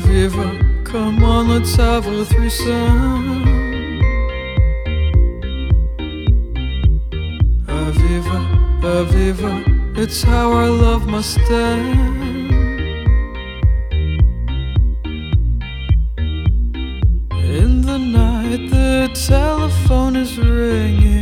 Aviva, come on, let's have a threesome. Aviva, Aviva, it's how our love must end. In the night the telephone is ringing.